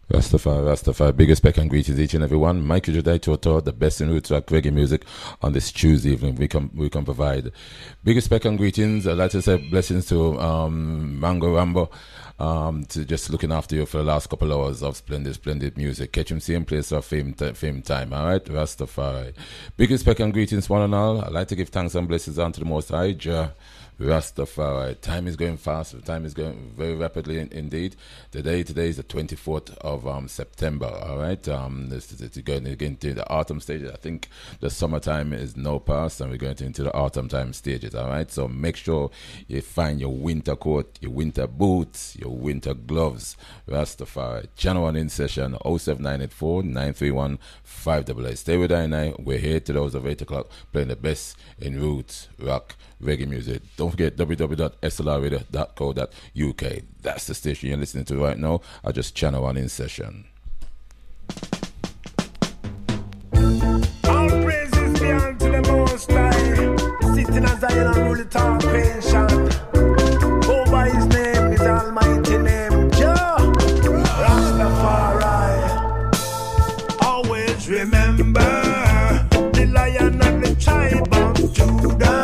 Rastafari. Biggest respect and greetings each and every one. Michael Judai Toto, the best in roots rock reggae music on this Tuesday evening. We can provide biggest respect and greetings. I'd like to say blessings to Mango Rambo, to just looking after you for the last couple hours of splendid music. Catch him same place of fame time. All right, Rastafari. Biggest respect and greetings one and all. I'd like to give thanks and blessings unto the Most High Jah. Rastafari. Time is going fast. Time is going very rapidly indeed. Today is the 24th of September. All right. This is going into the autumn stages. I think the summertime is now past, and we're going into the autumn time stages. All right. So make sure you find your winter coat, your winter boots, your winter gloves. Rastafari. Channel 1 in session 07984 931 588. Stay with I. We're here till those of 8 o'clock playing the best in roots rock reggae music. Don't forget www.slrradio.co.uk. That's the station you're listening to right now. I just channel 1 in session. All praises be unto the Most High, sitting as Zion and rule it all creation. Over his name is almighty name, Jah Rastafari. Always remember the Lion and the tribe of Judah.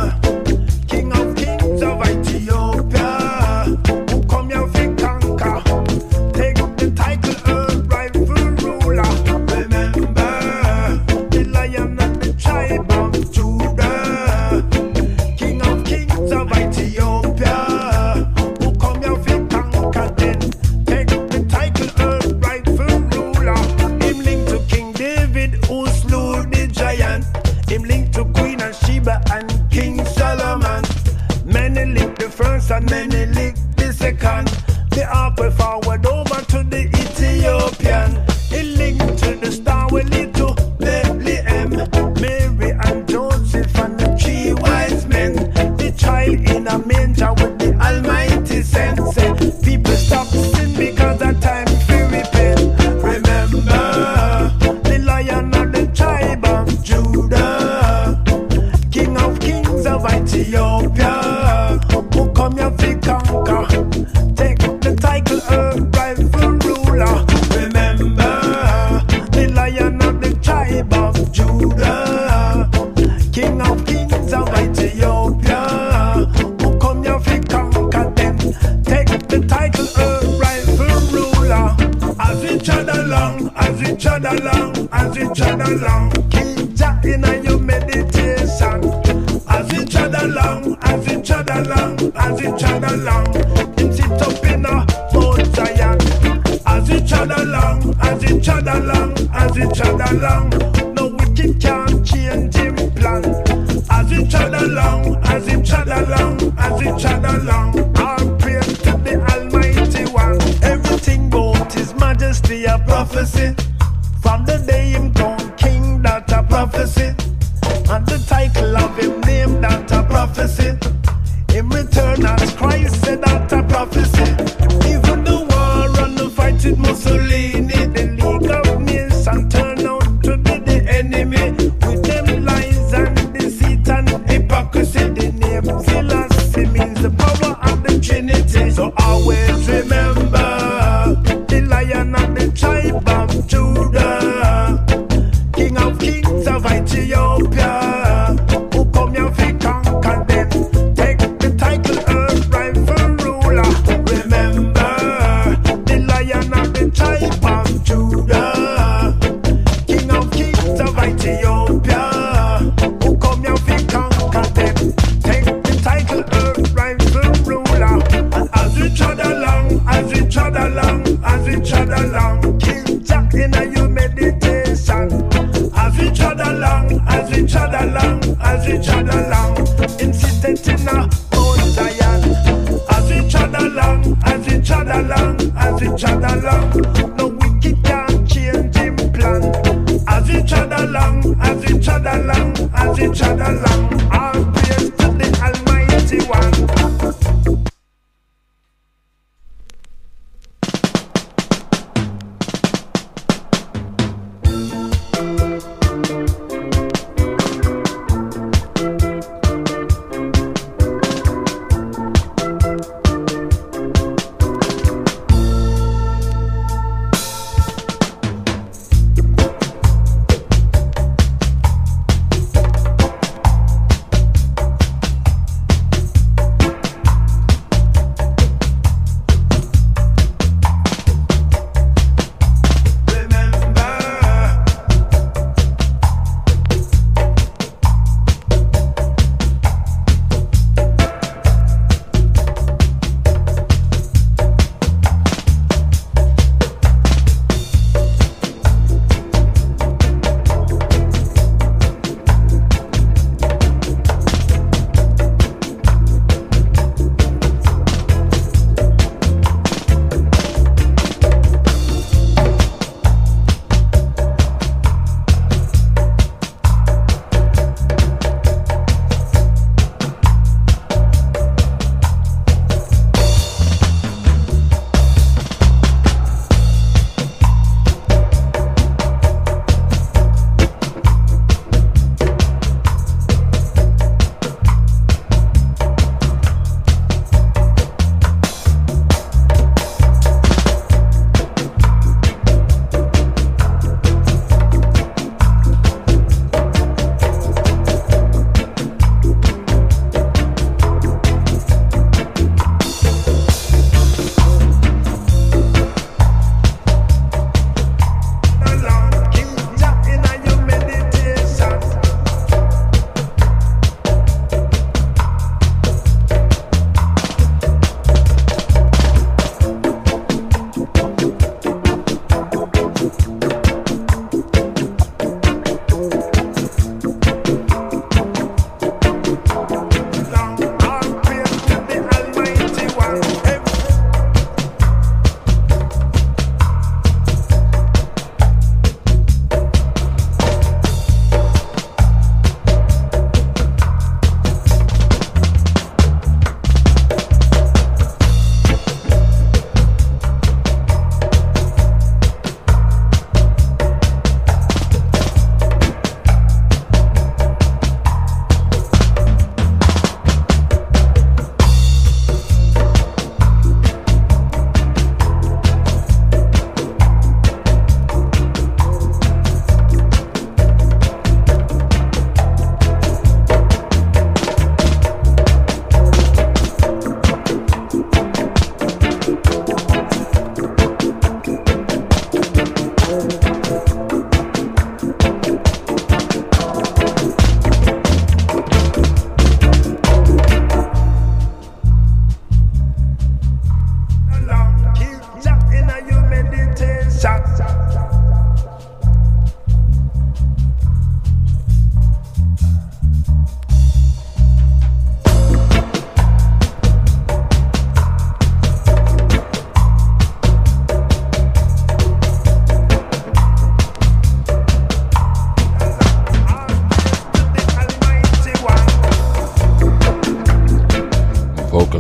And King Solomon, many lick the first and many lick the second. The apple forward over to the Ethiopian. He linked to the star with little Bethlehem, Mary and Joseph and the 3 wise men. The child in a manger with the almighty sense. People stop sin because of time for repent. Remember the Lion of the tribe of Judah, King of kings of Ethiopia, who come here to conquer, take the title of rightful ruler. Remember the Lion of the tribe of Judah, King of kings of Ethiopia, who come here to conquer them, take the title of rightful ruler. As we trod along, King Jah in your meditation. As we trod along, him sit up in a Mount Zion. As we trod along, no wicked can change him plan. As we trod along, all praise to the Almighty One. Everything about His Majesty a prophecy. From the day him come king, that a prophecy. And the title of him name, that a prophecy. Him return as Christ, said that a prophecy. Even the war and the fight with Mussolini, the League of Nations turn out to be the enemy. With them lies and deceit and hypocrisy. The name philosophy means the power of the Trinity. So always remember the Lion of the tribe of Judah, King of kings of Ethiopia, who come here to conquer them, take the title of rightful ruler. Remember the Lion of the tribe of Judah, King of kings of Ethiopia, who come here to conquer them, take the title of rightful ruler. And as we trod along, King Jah in your meditation. As we trod along, insistent in a Mount Zion. As we trod along, no wicked can change him plan. As we trod along, all praise to the Almighty One.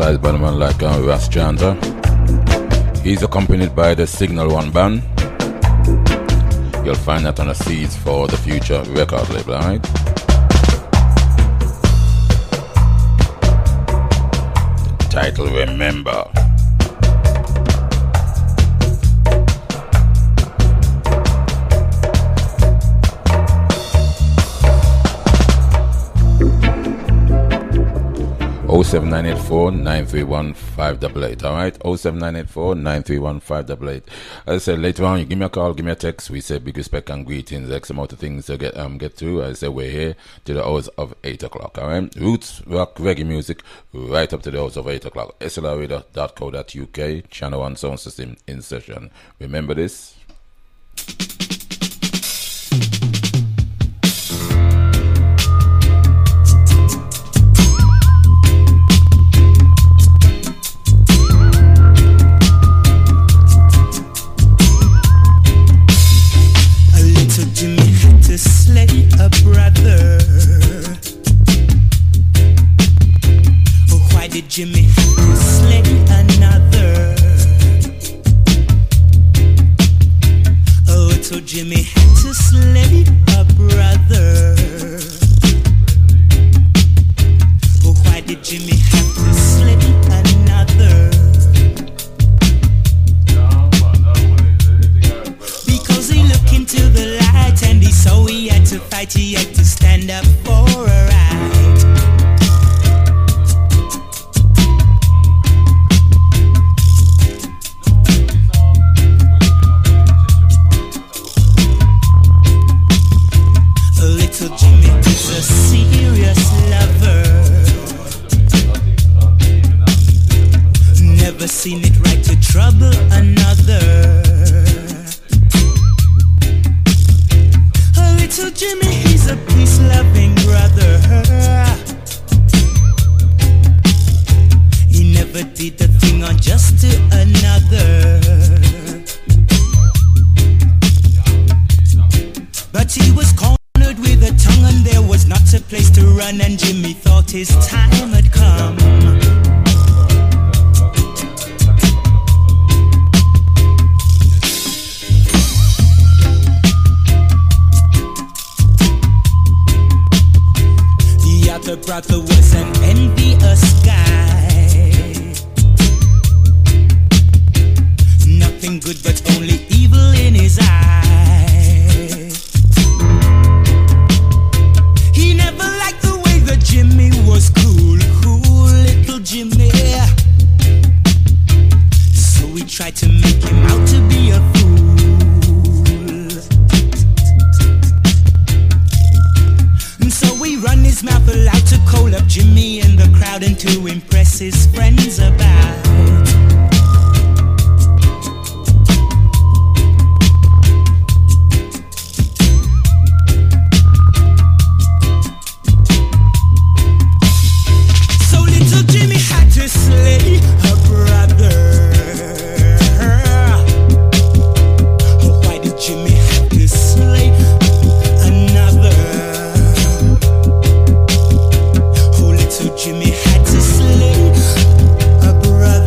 synthesized by a man like Ras Chandra. He's accompanied by the Signal One band. You'll find that on the Seeds for the Future record label, alright? Title Remember. Oh 7984 931 588. Alright, 07984 931 588. As I said, later on, you give me a call, give me a text. We say big respect and greetings, X amount of things to get through. As I say, we're here to the hours of 8 o'clock. Alright, roots, rock, reggae music, right up to the hours of 8 o'clock. slrradio.co.uk, channel 1 sound system in session. Remember this? Slay a brother. Oh, why did Jimmy have to slay another? Oh, so Jimmy had to slay a brother. Oh, why did Jimmy have to slay another? Because he looked into the light and he saw he had to fight, he had to stand up for a right. Little Jimmy is a serious lover. Never seen it right to trouble another. Little Jimmy, he's a peace-loving brother. He never did the thing unjust to another. But he was cornered with a tongue and there was not a place to run, and Jimmy thought his time had come. The brother was an envious guy. Nothing good but only evil in his eye. He never liked the way that Jimmy was cool, little Jimmy. So we tried to make him out to be a fool. So we run his mouth aloud to call up Jimmy in the crowd and to impress his friends about. So little Jimmy had to slay her brother. Oh, why did Jimmy have to slay another? Jimmy had to slay a brother.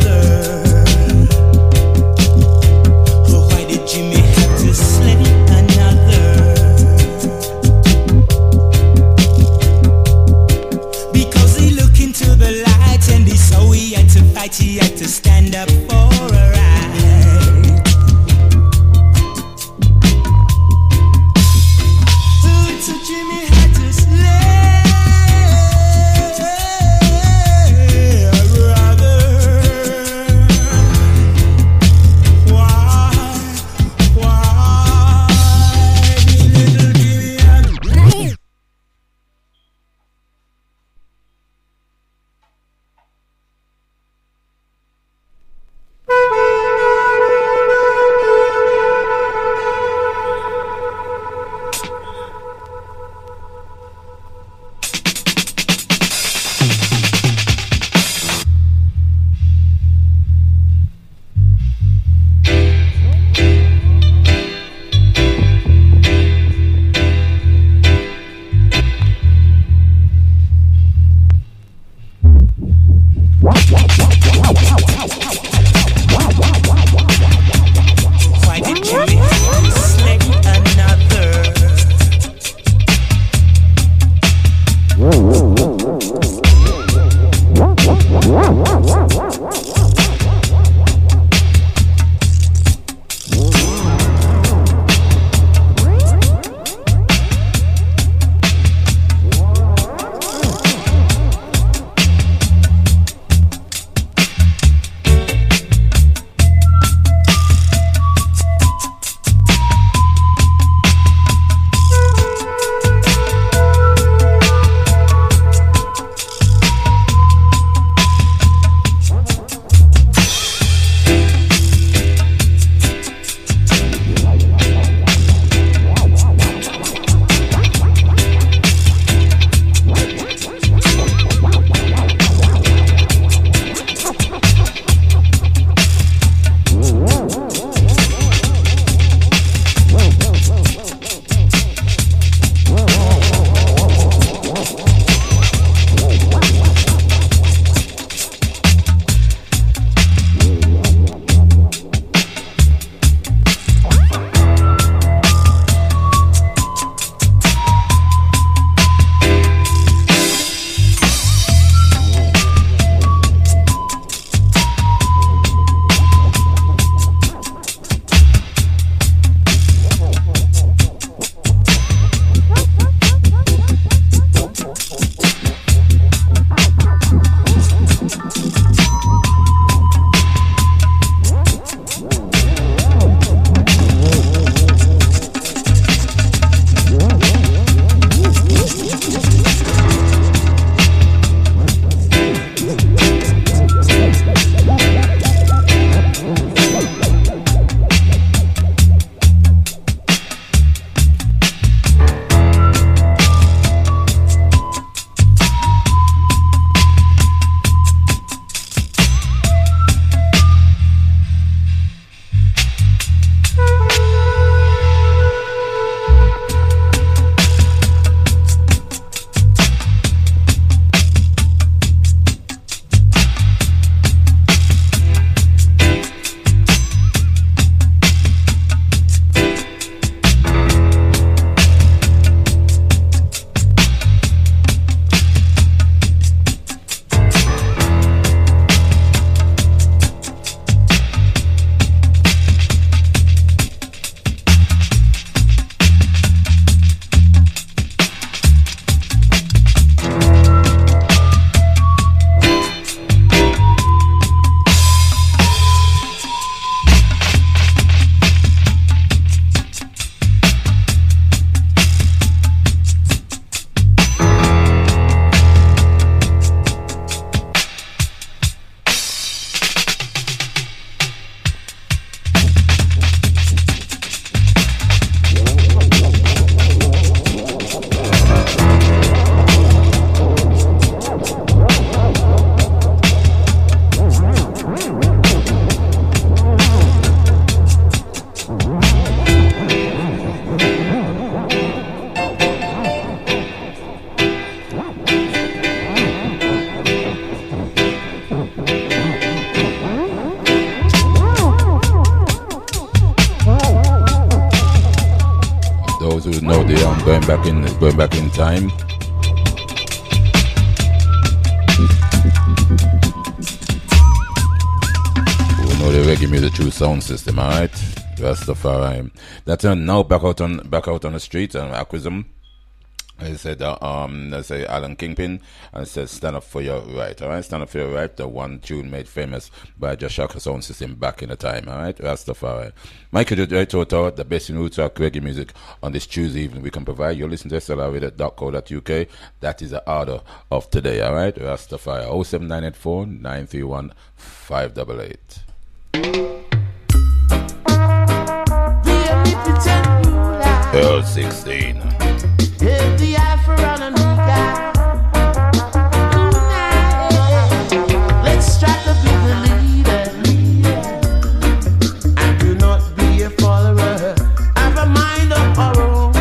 who know the going back in time. Who know the reggae music through sound system, alright? Rastafari. That's now back out on the street and Aquism. He said, let's say Alan Kingpin, and said, stand up for your right, alright? Stand up for your right, the one tune made famous by Joshaka Sound System back in the time, alright? Rastafari. Michael J. Toto, the best in roots rock reggae music on this Tuesday evening we can provide. You listen to slrradio.co.uk. That is the order of today, alright? Rastafari. 07984 931 588. Earl 16. If the Alpha and Omega, let's strike up with the leader, and do not be a follower. Have a mind of our own,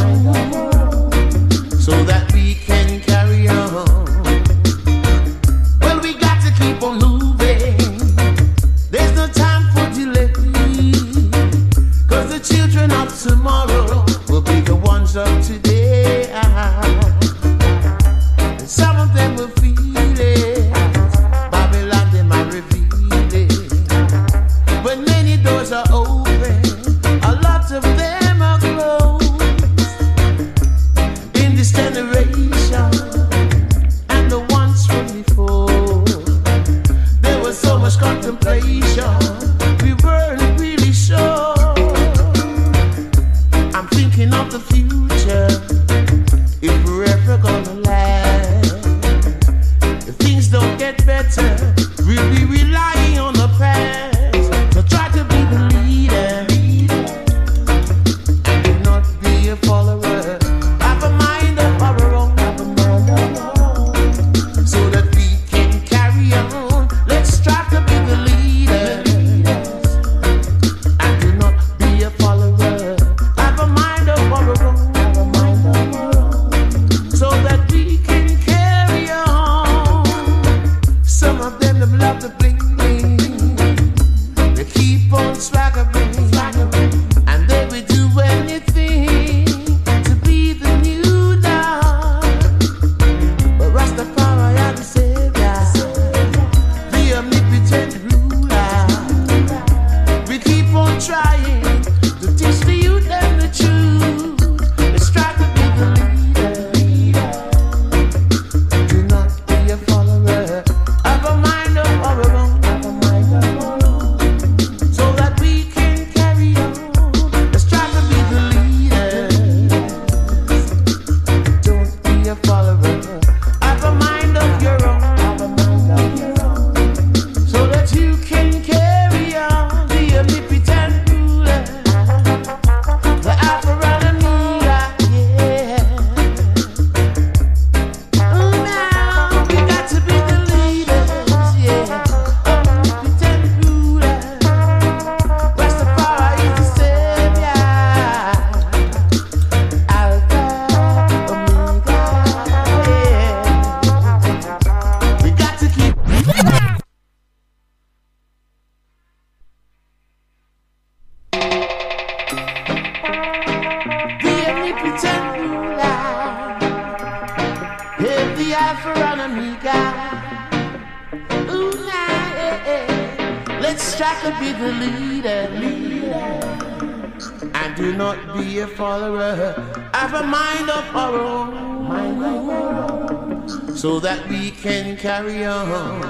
so that we can carry on. Well, we got to keep on moving. There's no time for delay, 'cause the children of tomorrow will be the ones of today. Some of them will feel it. Babylon, they might reveal it. When many doors are open, a lot of them are closed. In this generation, and the ones from before, there was so much contemplation. We weren't really sure. I'm thinking of the future. If we're ever gonna last, if things don't get better, we'll be relying on the past. So try to be the leader, and do not be a follower. Have a mind of our own, so that we can carry on. Let's try to be the leader, and do not be a follower. Have a mind of our own, so that we can carry on. Some of them love to bling bling. They keep on swaggering, and they will do anything to be the new dawn. But Rastafari are the savior, the omnipotent ruler. We keep on trying to teach the youth and the truth. Let's try to be the leader. Do not be a follower. Have a mind of our own, so that we can carry on. Let's try to be the leaders. Don't be a follower. Have a mind of your own, so that you can carry on. The omnipotent ruler, the Alpha and Omega, yeah. Oh, now we got to be the leaders, yeah. Omnipotent ruler, Rastafari is the savior. Alpha, Omega, yeah. We got to keep. The omnipotent ruler, if the Alpha and Omega, ooh, nah, let's try to be the leader, and do not be a follower. Have a mind of our own, so that we can carry on.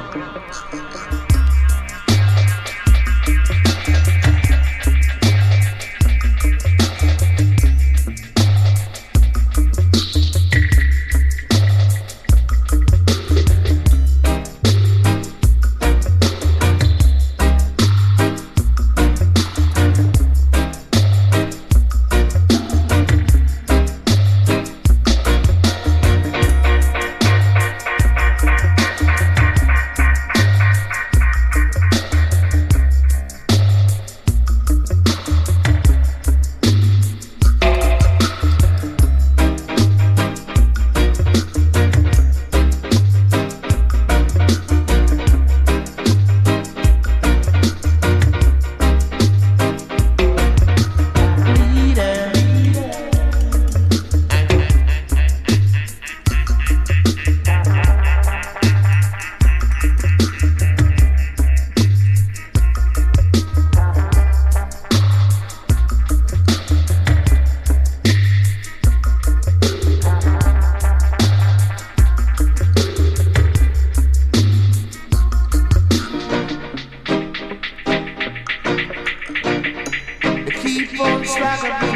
keep on swaggering.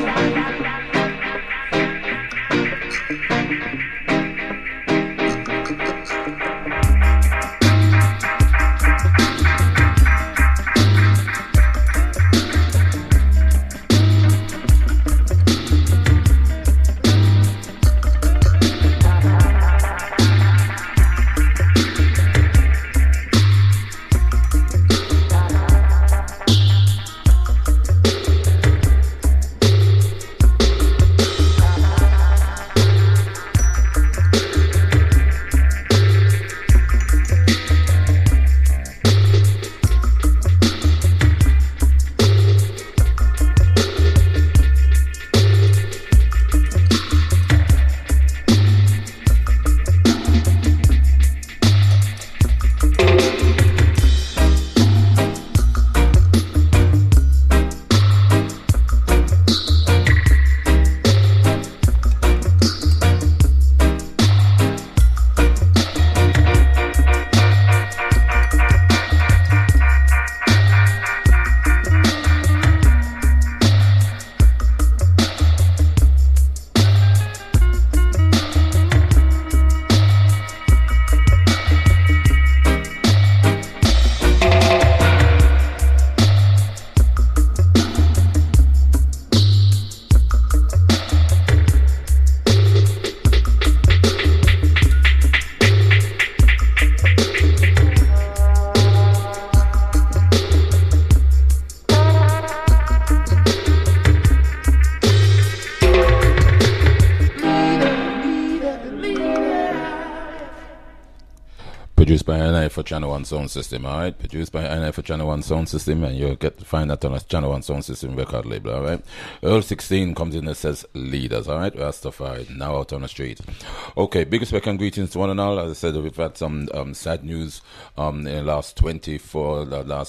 Produced by NI for Channel 1 Sound System, alright? Produced by NI for Channel 1 Sound System, and you'll get to find that on a Channel 1 Sound System record label, alright? Earl 16 comes in and says leaders, alright? Rastafari, now out on the street. Okay, big respect and greetings to one and all. As I said, we've had some sad news in the last 24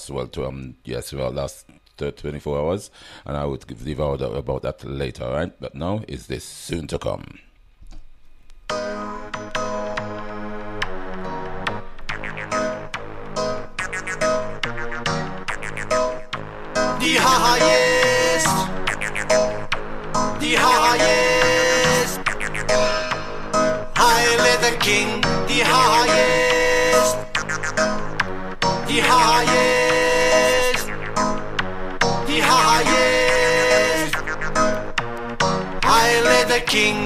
hours, and I would give out about that later, alright? But now is this soon to come. The highest, Haile the King, the highest, the highest, the highest, Haile the King,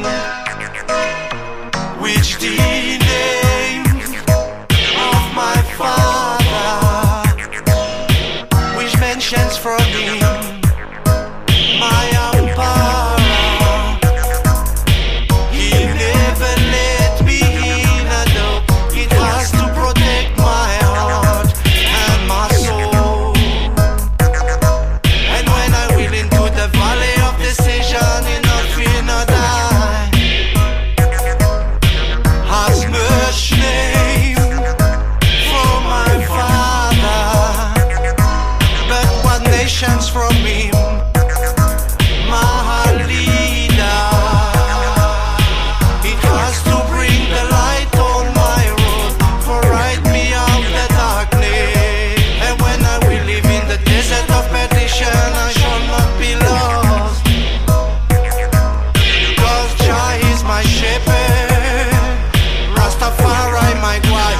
which the name of my father, which mentions from him my ampara. He never let me in a doubt. It has to protect my heart and my soul. And when I will into the valley of decision, in not fear nor die, has much name from my father, but what nations from him, my leader. It has to bring the light on my road, for right me out the darkness. And when I will live in the desert of perdition, I shall not be lost, because Jah is my shepherd, Rastafari my guide.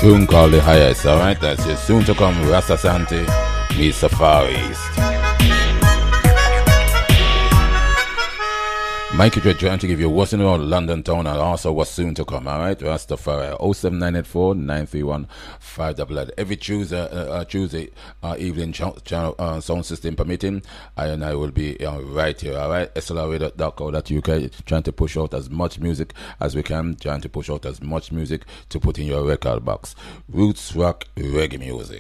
tune called The Highest, alright? That's it. Soon to come, Rasta Santi, meet Safari East. Mikey Dread trying to give you what's in around London town and also what's soon to come, alright? Rastafari 07984 931 588. Every Tuesday evening channel sound system permitting, I will be right here, alright? slra.co.uk, trying to push out as much music as we can, trying to push out as much music to put in your record box. Roots rock reggae music.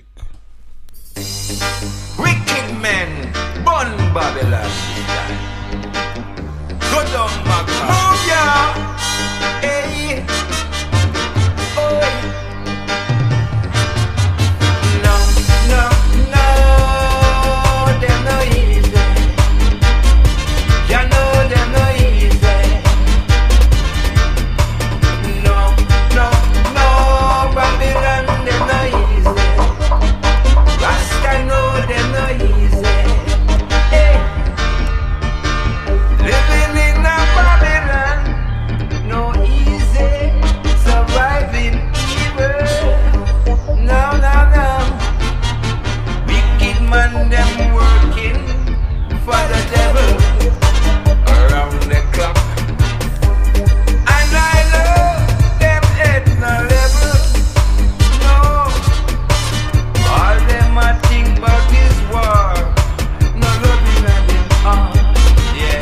Wicked men, born Babylon. Go down, Magma. Move ya! Hey! Oi! No, no, no, they're no easy. You know they're no easy. No, no, no, Babylon, they're no easy. Rasta know they're no easy. Hey! Living in a Babylon, no easy, surviving evil. No, no, no. Wicked man, them working for the devil around the clock. And I know them at no level. No, all them I think about is war. No loving at them heart. Yeah.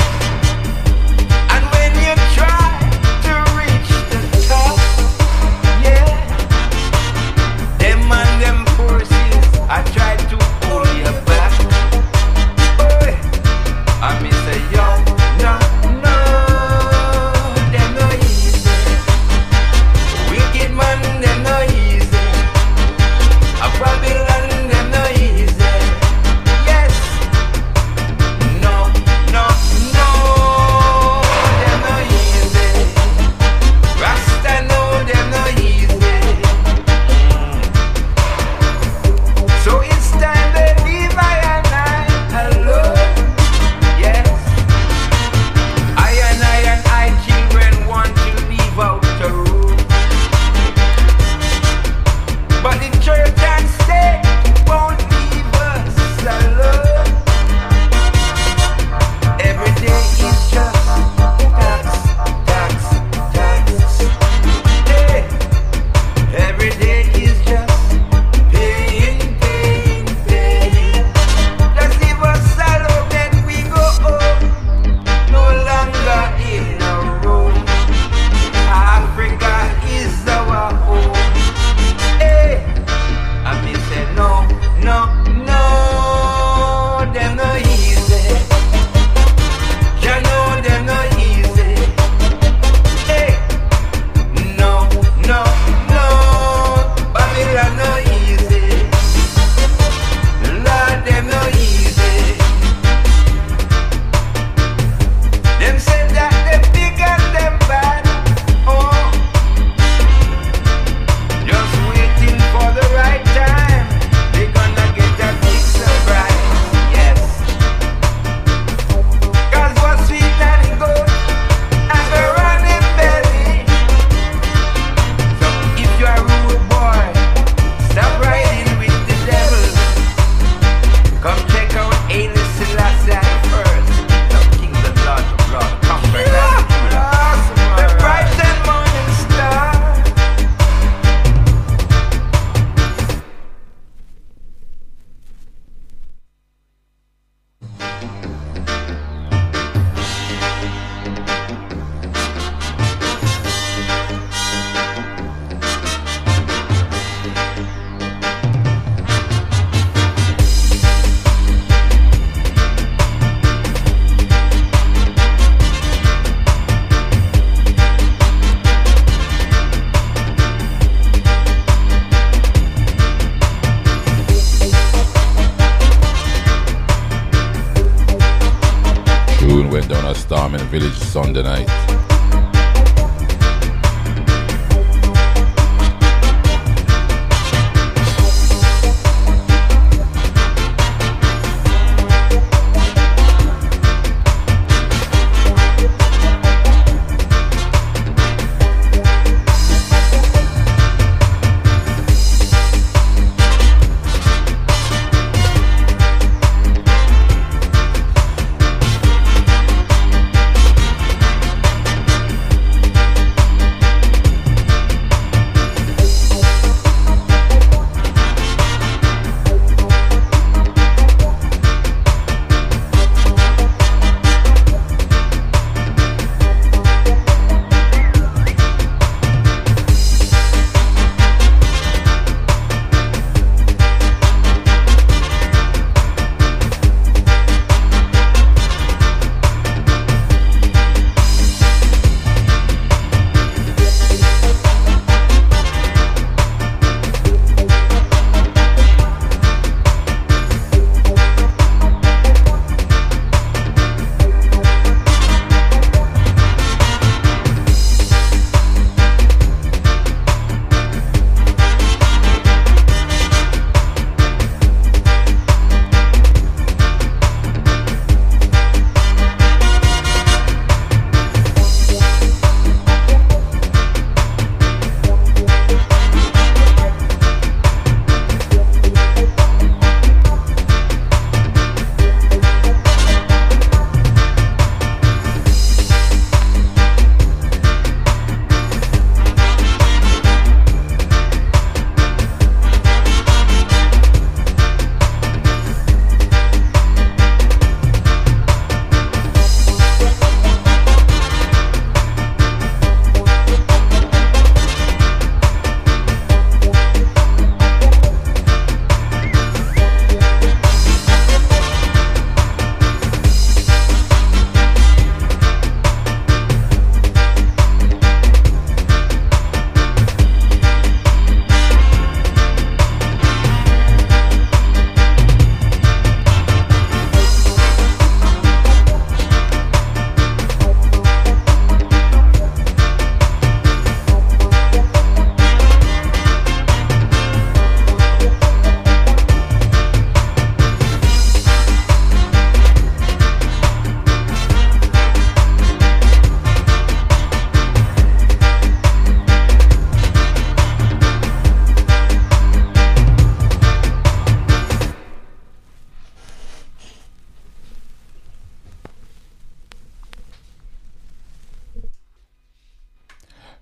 And when you try to reach the top, yeah, them and them forces, I try to pull you back. Oi, I me say yo, no, no, them no easy. Wicked man, them no easy. A Babylon, them no easy. Yes, no, no, no. Them no easy. Rasta know them no easy. So it's time to leave I and I alone. Yes, I children want to leave out the room, but the church and state won't leave us alone. Every day is just tax, tax, tax. Hey, every day is just paying, paying, paying. Just leave us alone, then we go home. No longer in a room. Africa is our home. Hey, and me say no, no, no, them no easy. You know them no easy. Hey, no, no, no, Babylon no easy. Lord, them no easy. Them say that them big and them bad. Oh, just waiting for the right time. They gonna get a big surprise. Yes. 'Cause what's sweet and good and the running belly. So if you're a rude boy, stop riding with the devil. Come check out Haile Selassie first. The King, the Lord, the Lord, comfort and healer. The bright and morning star. Tune went down a storm in the village Sunday night.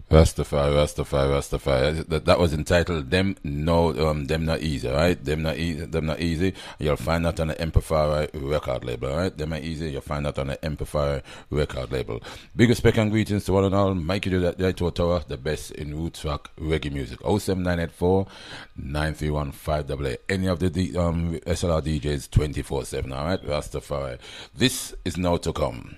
Rastafari. That was entitled "Them Not Easy," right? Them Not Easy. You'll find that on the Amplifier record label, right? Them Not Easy. You'll find that on the Amplifier record label. Big respect and greetings to one and all. Mikey Jodaito Tower, the best in roots rock reggae music. 07984 931 588. Any of the SLR DJs 24/7. All right, Rastafari. This is now to come.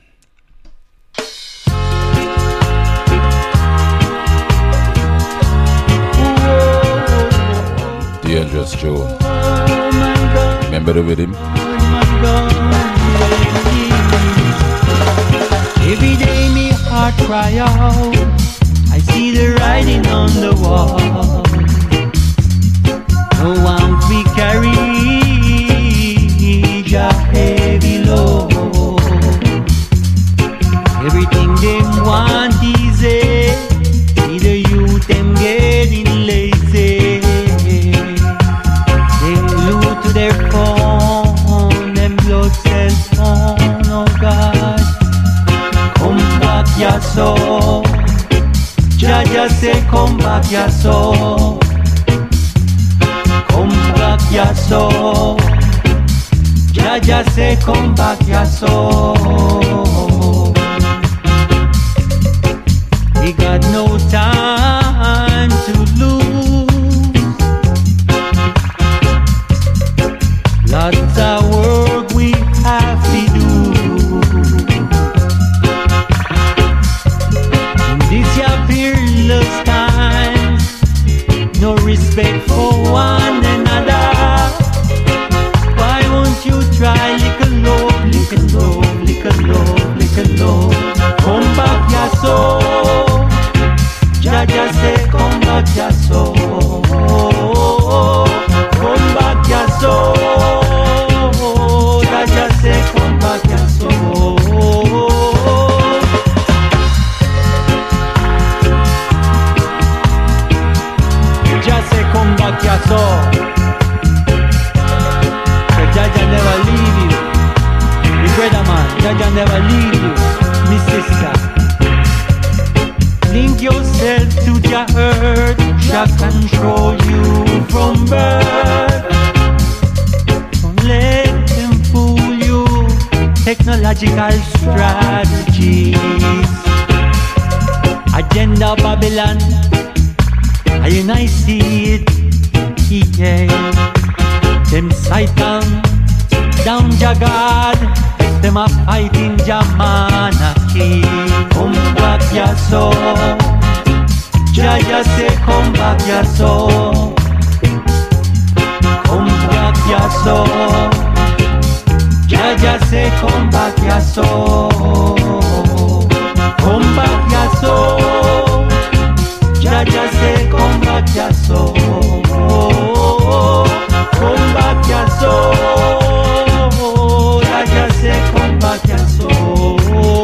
Dangerous Joe. Remember the rhythm? Every day me heart cry out, I see the writing on the wall. No one we carry a heavy load. Everything they want easy, see the youth them getting lazy. They glued to their phone, them blood cell phone, oh God. Come back your soul, Jaja say come back your soul. Come back your soul, Jaja say come back your soul. We got no time to lose. Lots of work we have to do. In this your peerless times, no respect for one another. Why won't you try little love, little love, little love, little love? Come back your soul, Jaja say come back your soul. Come back your soul, Jaja say come back your soul. Just say come back your soul. The Jaja never leave you. The brother man, Jaja never leave you. Me sister, link yourself to the earth. Jah control you from birth. Don't let them fool you. Technological strategies, agenda Babylon. And I see it, yeah. Them Satan, down Jagad, them a fighting Jamanaki. Come back your soul, Jaja say come back your soul. Come back your soul, Jaja say come back your soul. Come back your soul, Jaja say come back your soul. Come back your soul, Jaja say come back your soul.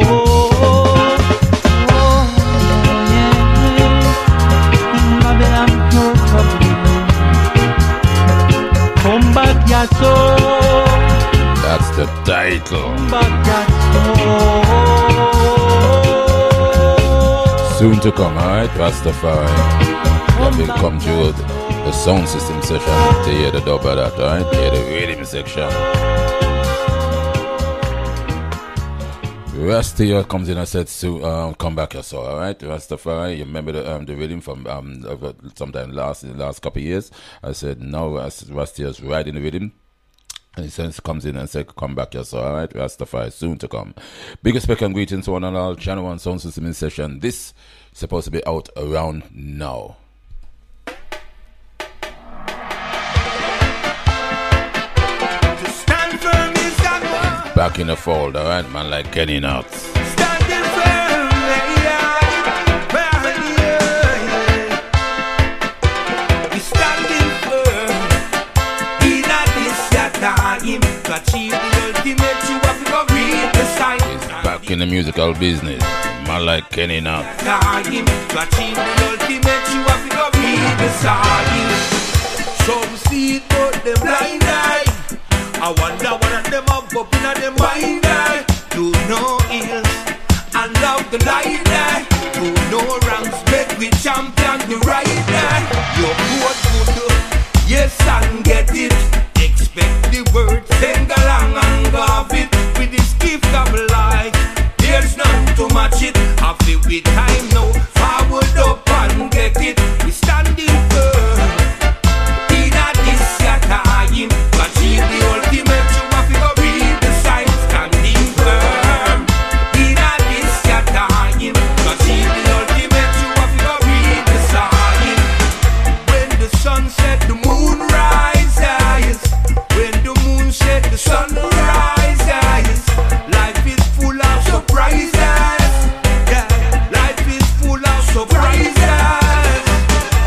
Oh yeah, in Babylon pure trouble. Come back your soul. That's the title. Come back your soul. Soon to come, alright, Rastafari. That will come through the sound system session to hear the dub of that, alright? Hear the rhythm section. Rusty here comes in and said, come back your soul, alright? Rastafari, you remember the rhythm from sometime in the last couple of years? I said, no, Rusty is riding the rhythm. And he says, comes in and says, come back your soul, alright? Rastafari, soon to come. Biggest respect and greetings to one and all. Channel 1 sound system in session. This is supposed to be out around now. Back in the fold, alright, man, like Kenny Knox. Standing firm, He's standing firm. In a this time, to achieve the ultimate, you have to go read the sign. He's back in the musical business, man like Kenny Knox. Time to achieve the ultimate, you have to go read the sign. Some see it, but them blind eye. I wonder what of them have up in them mind. I do no ills. I and love the light there. Who no ranks, bet we champion the right there. Your code good, yes and get it. Expect the word, sing along and gov it. With this gift of life, there's none to match it. I feel with time now, forward up and get it. We standing firm in a this time. Achieve the ultimate, you have to go read the signs. Standing firm in a this time. Achieve the ultimate, you have to go read the sign. When the sun set, the moon rises. When the moon set, the sun rises. Life is full of surprises. Yeah, life is full of surprises.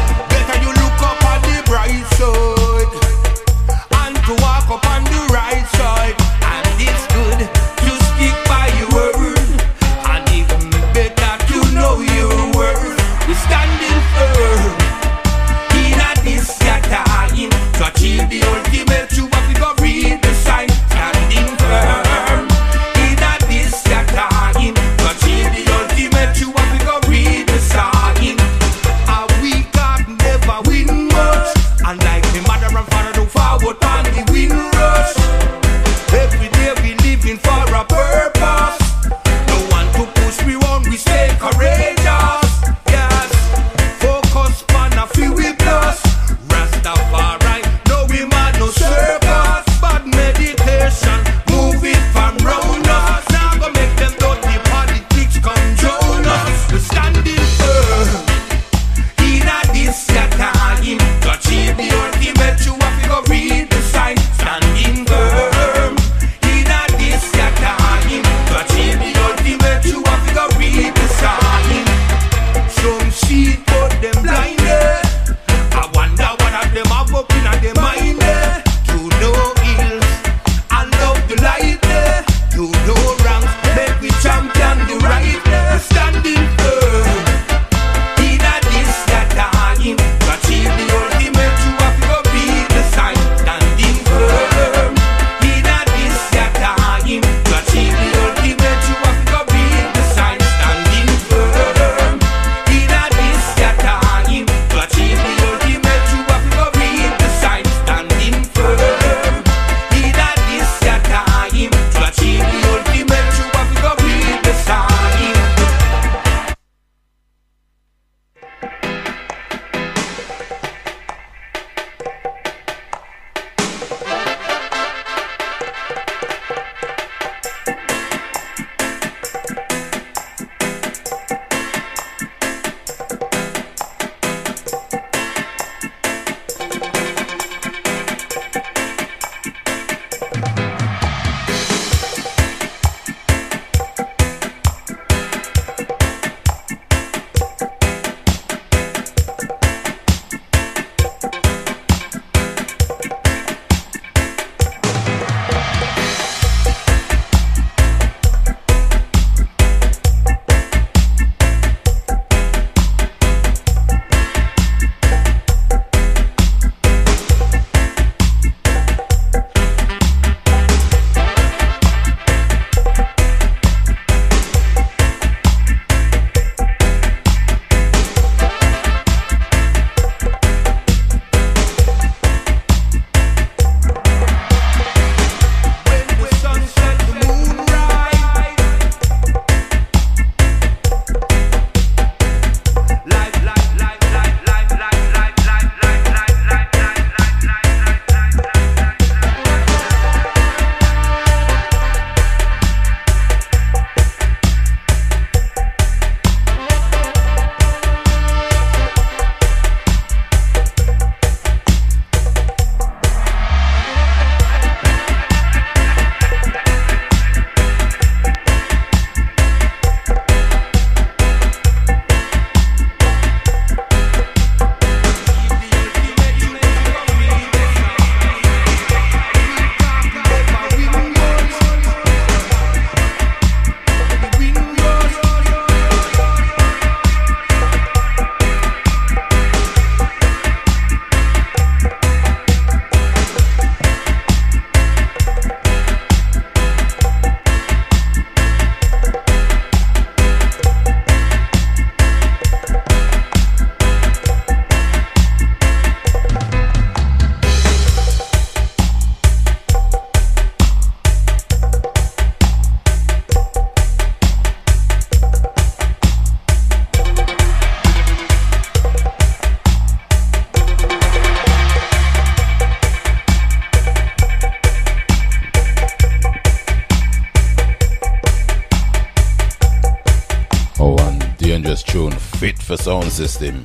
dangerous tune, Fit for Sound System.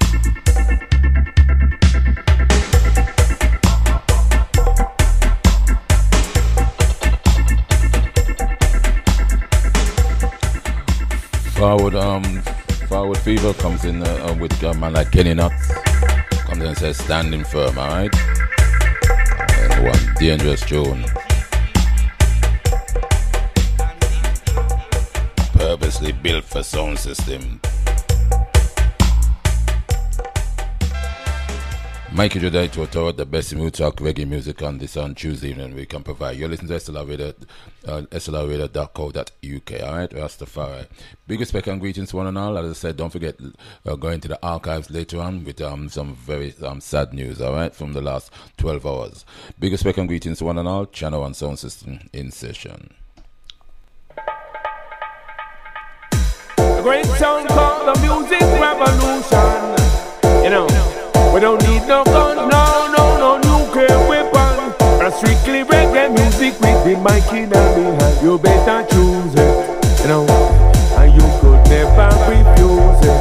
Forward Fever comes in with a man like Kenny Knox. Comes in and says standing firm, alright? And one dangerous tune. Purposely built for sound system. Mikey Jodai to Ottawa, the best mood talk reggae music on this on Tuesday evening we can provide. You're listening to slrradio.co.uk, alright? Rastafari. Big respect and greetings to one and all. As I said, don't forget going to the archives later on with some very sad news, alright, from the last 12 hours. Big respect and greetings to one and all. Channel 1 sound system in session. A great song called the Music Revolution. You know, we don't need no guns, no nuclear weapon. But strictly reggae music with the mic in the hand. You better choose it, you know, and you could never refuse it.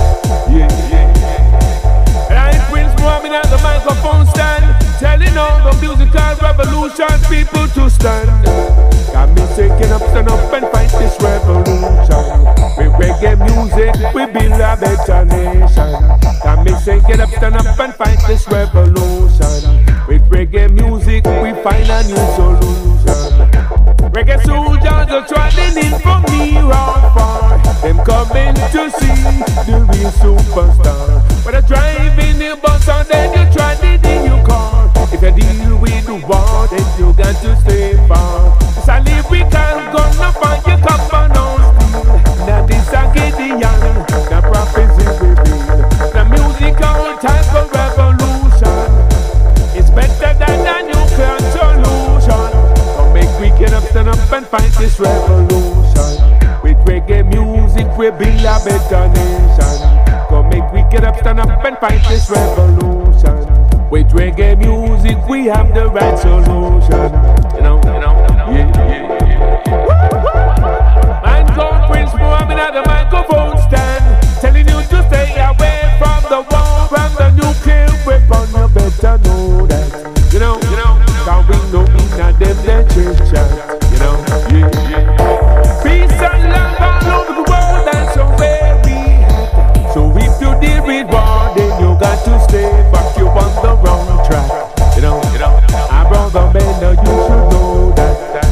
Yeah. And I Prince Mohammed at the microphone stand, telling all the musical revolution people to stand. Got me taking up, stand up and fight this revolution. With reggae music, we build a better nation. Got me saying get up, stand up and fight this revolution. With reggae music, we find a new solution. Reggae soldiers are trotting in from near or far. Them coming to see the real superstar. But I drive in the bus and then you try it in your car. If you deal with the war, then you got to stay far. So live we can go up on your cup and on steel. Now this a Gideon, the prophecy revealed. The musical type of revolution is better than a nuclear solution. Come make we get up, stand up and fight this revolution. With reggae music we build a better nation. Come make we get up, stand up and fight this revolution. With reggae music we have the right solution. You know, yeah. Man called Prince Mohammed at the microphone stand, telling you to stay away from the war, from the nuclear weapon. You better know that. You know, cause we know in a them they chit chat. You know, yeah. Peace and love all over the world, that's where we at. So if you deal with war, then you got to stay back. You on the wrong track. You know, our brother man, now you should know that.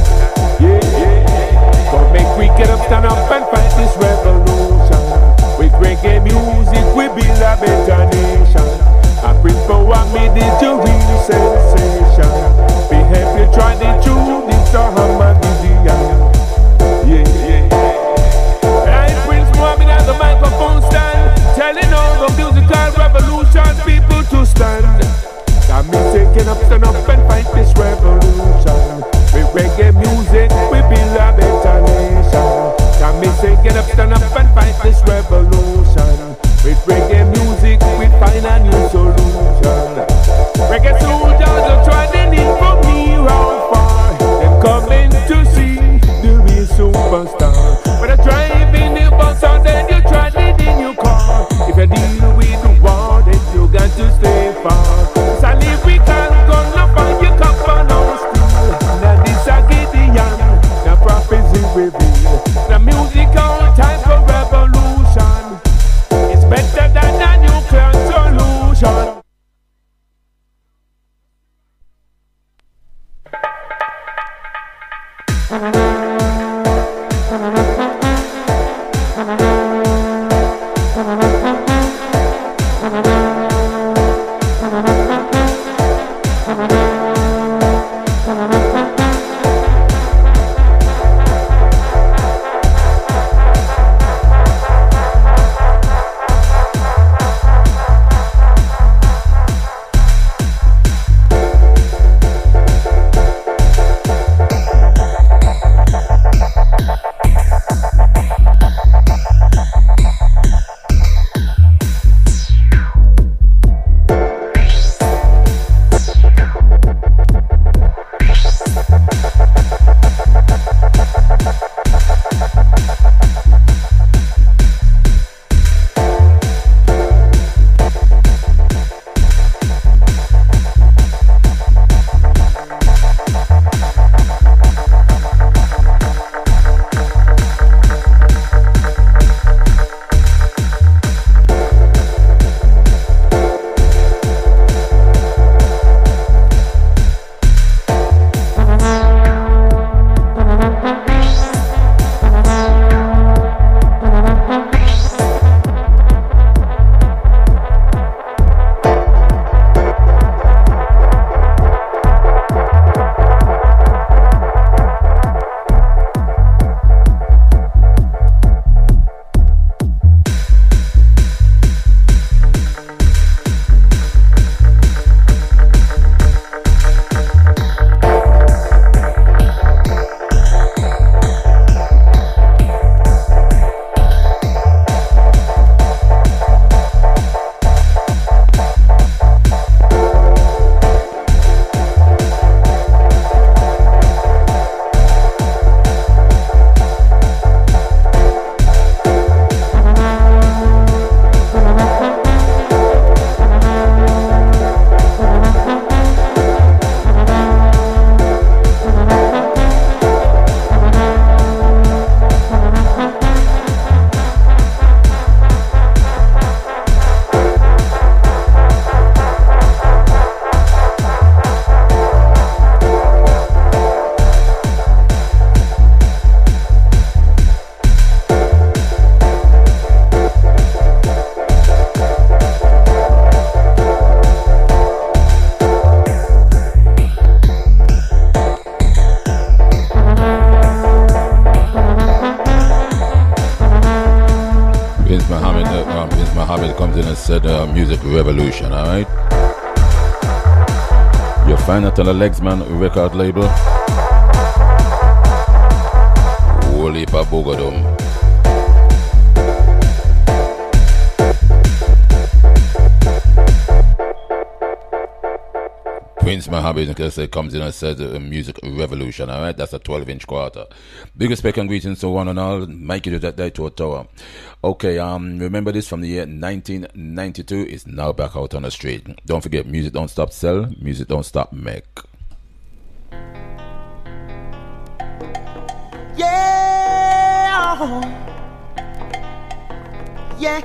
Yeah. But make we get up, stand up and fight this revolution. With reggae music, we build a better nation. I bring power, me the real sensation. Behave, you try the truth, it's a Hamadidian. Yeah. I Prince Mohammed at the microphone stand, telling all the musical revolution people to stand. Got me taking up, stand up and fight this revolution. With reggae music, we build a better nation. Got me saying get up, stand up and fight this revolution. With reggae music, we find a new solution. Reggae soldiers are trying in from near or far. Them coming to see the real superstar. But I drive in the bus and then you try it in your car. If you deal with the war, then you got to stay far. So live we can go up on your cup and on steel. Now this a Gideon, the prophecy revealed. The musical type of revolution is better than a nuclear solution. Mohammed comes in and said music revolution, alright? You'll find it on the Legsman record label. Wolipa Bogodom. Prince Mohammed comes in and says music revolution, alright? That's a 12-inch quarter. Big respect and greetings to one and all. Mikey that day to a tower. Okay, remember this from the year 1992. It's now back out on the street. Don't forget, music don't stop sell, music don't stop make. Yeah, yeah,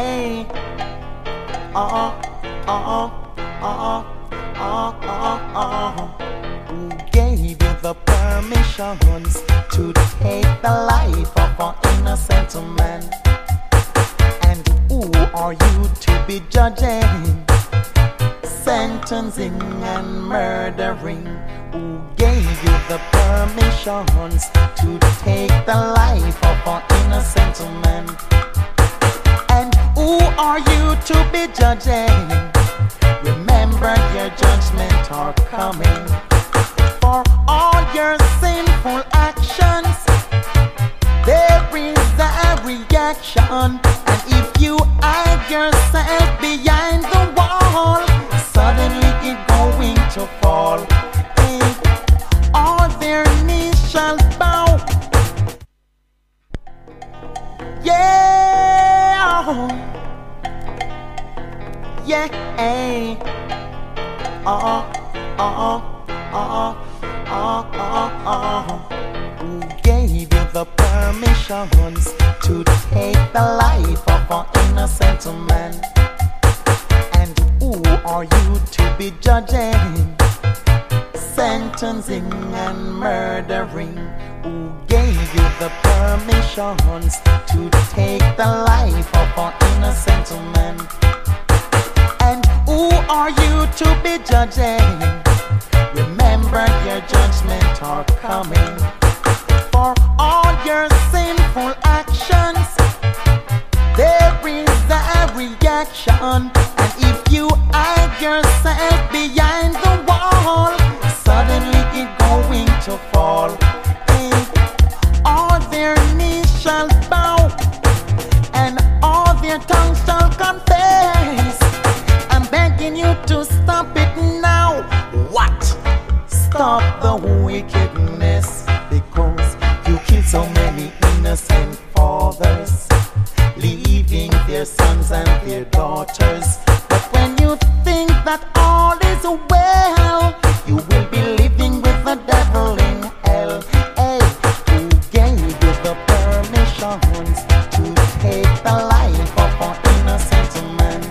Who gave you the permissions to take the life of an innocent man? And who are you to be judging, sentencing and murdering? Who gave you the permissions to take the life of an innocent man? And who are you to be judging? Remember your judgment are coming. For all your sinful actions, there is a reaction. And if you hide yourself behind the wall, suddenly it's going to fall. All their knees shall bow. Yeah, yeah, Who gave you the permissions to take the life of an innocent man? And who are you to be judging, sentencing and murdering? Who gave you the permissions to take the life of an innocent man? And who are you to be judging? Remember your judgment are coming. For all your sinful actions, there is a reaction. And if you hide yourself behind the wall, suddenly it's going to fall. All their knees shall bow, and all their tongues shall confess. I'm begging you to stop it now. What? Stop the wickedness, because you kill so many innocent fathers, leaving their sons and their daughters. But when you think that all is well, you will be living with the devil in hell. Hey, who gave you the permissions to take the life of an innocent man?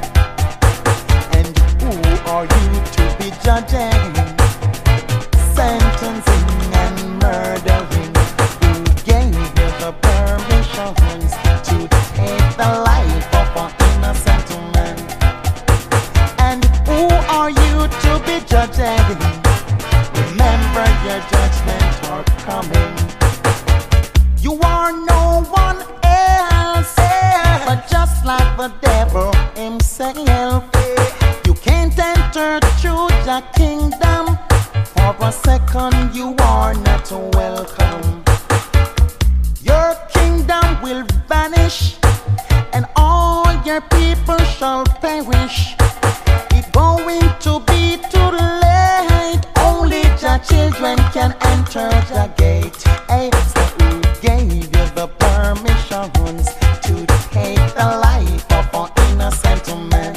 And who are you to be judging, sentencing and murdering? Who gave you the permissions to take the life of an innocent man? And who are you to be judging? Remember your judgment are coming. You are no one else, but just like the devil himself. You can't enter through the kingdom. For a second you are not welcome. Your kingdom will vanish, and all your people shall perish. It's going to be too late. Only the children can enter the gate. Hey, so who gave you the permissions to take the life of an innocent man?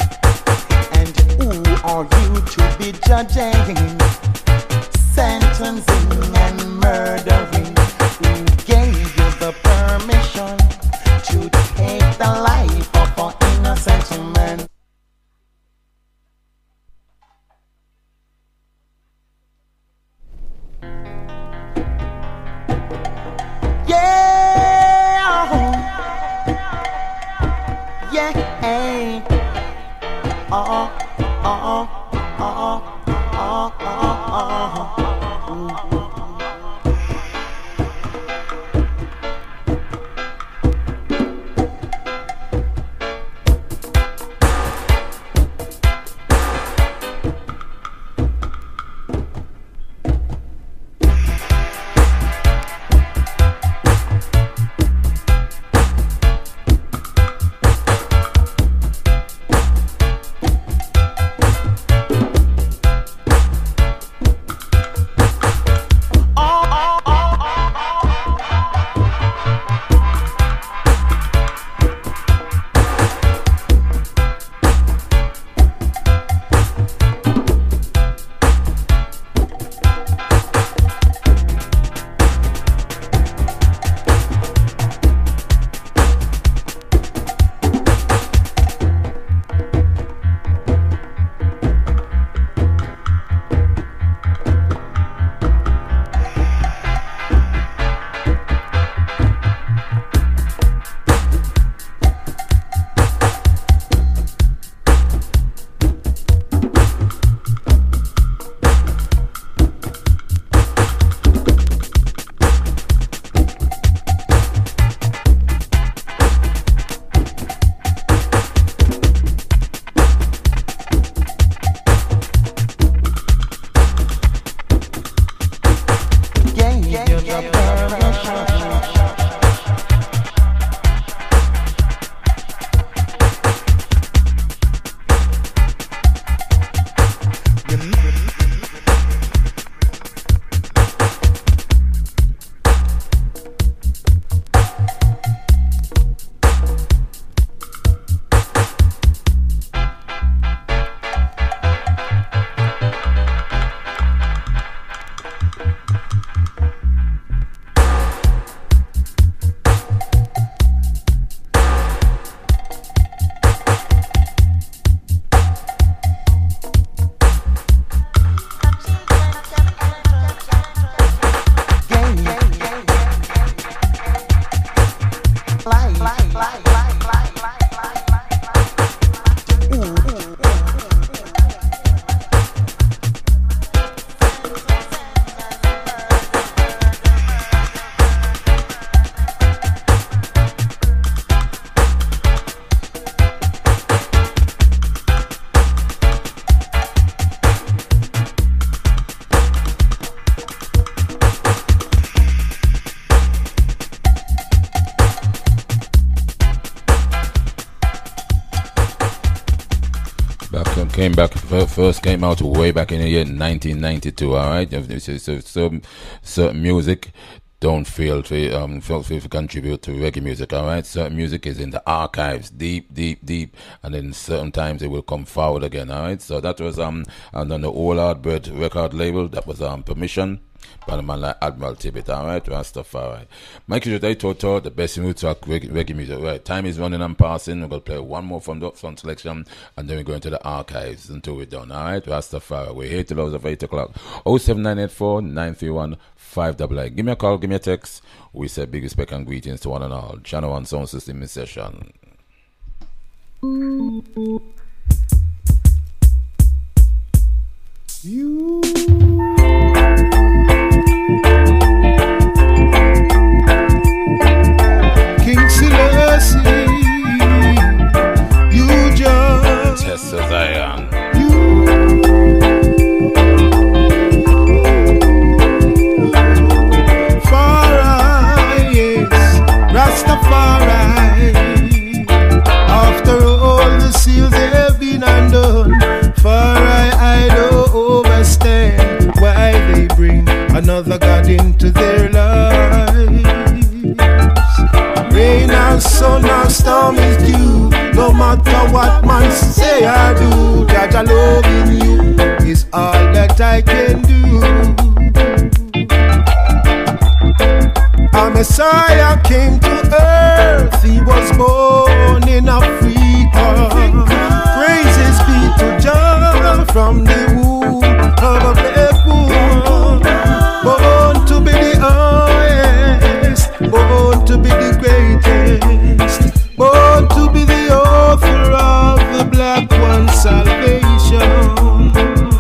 And who are you to be judging, sentencing and murdering? Who gave you the permission to take the life of an innocent man? first came out way back in the year 1992. All right, so certain music don't feel to contribute to reggae music. All right, certain music is in the archives, deep, and then certain times it will come forward again. All right, so that was and on the Old Hardbird record label, that was Permission. By a man like Admiral Tibbet, alright, Rastafari. Michael J. Toto, the best in root track reggae music. Right, time is running and passing. We're going to play one more from the upfront selection, and then we're going to the archives until we're done, alright, Rastafari. We're here till of 8 o'clock. 07984 931 588. Give me a call, give me a text. We say big respect and greetings to one and all. Channel 1 Sound System in session. King Selassie, you just Tessa Zion. Rastafari, yes, Rastafari. After all the seals have been undone, I don't overstand why they bring another God into their lives. Rain and sun and storm is due. No matter what man say I do, Jaja loving you is all that I can do. A Messiah came to earth, he was born in Africa. Praises be to Jah from the womb of a black woman. Born to be the highest, born to be the greatest, born to be the author of the black one's salvation.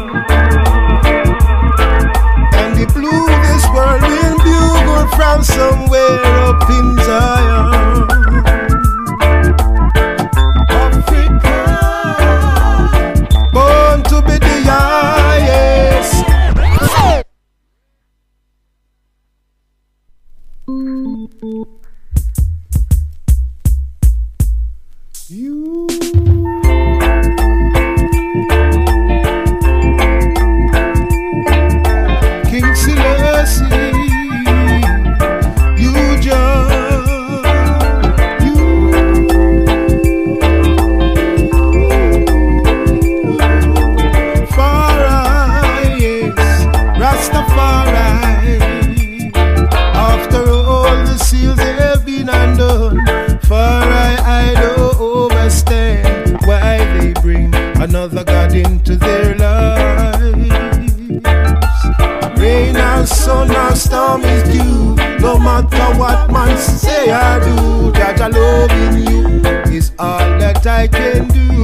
And he blew this world in bugle from somewhere up in Zion. Africa, born to be the highest. King Selassie, you just, Rastafari, yes, Rastafari. After all the seals have been undone, I don't overstand why they bring another God into their lives. Rain and sun and storm is due. No matter what man say I do, Jaja loving you is all that I can do.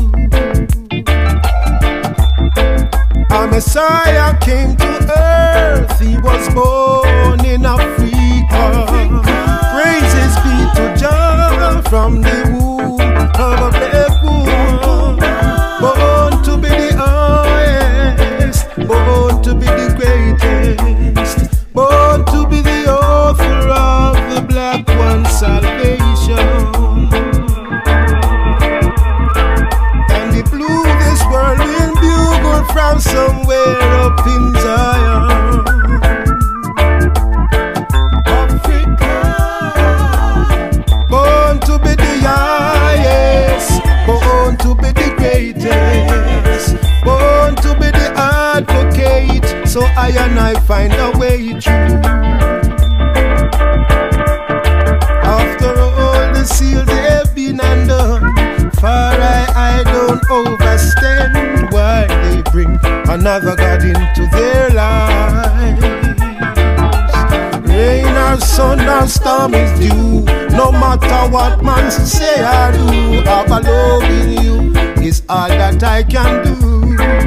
A Messiah came to earth, he was born in Africa. Praises be to Jah from the womb of a black woman. Born to be the highest, born to be the greatest, born to be the author of the black one's salvation. And he blew this world in bugle from somewhere up in Zion. Africa, born to be the highest, born to be the greatest, born to be the advocate. So I and I find a way through. After all the seals have been undone, I don't overstand why they bring another God into their lives. Rain or sun or storm is due. No matter what man say I do, have a love in you is all that I can do.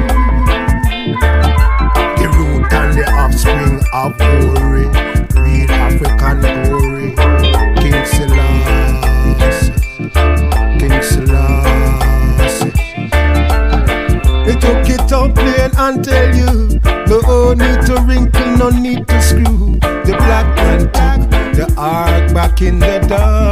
The root and the offspring of glory, real African glory. King Selassie, King Selassie. They took it up plain and tell you, no need to wrinkle, no need to screw. The black man took the ark back in the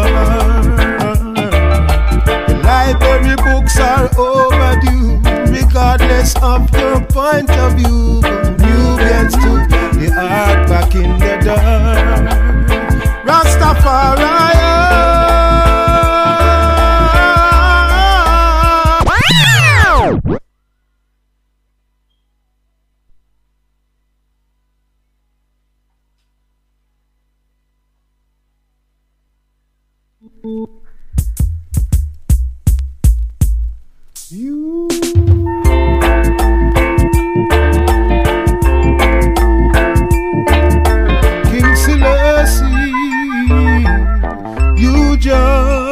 dark. The library books are overdue. regardless of your point of view. Nubians took the art back in the dirt. Rastafari. You King Selassie, you just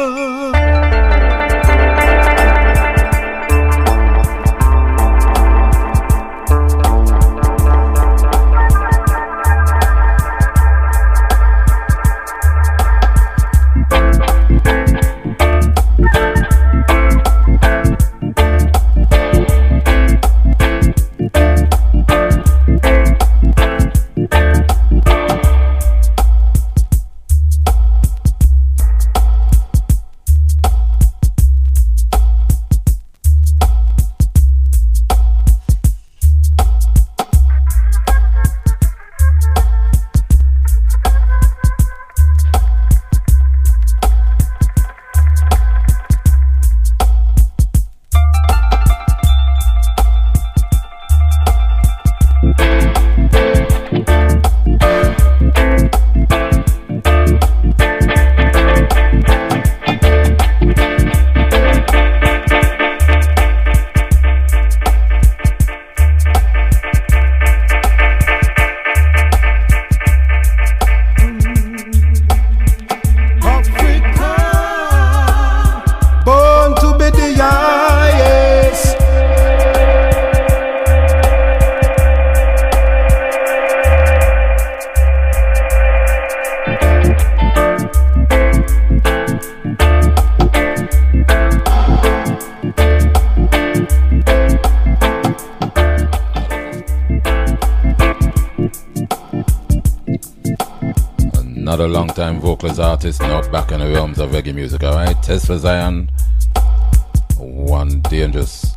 Another long-time vocalist artist now back in the realms of reggae music, alright? Test for Zion. One dangerous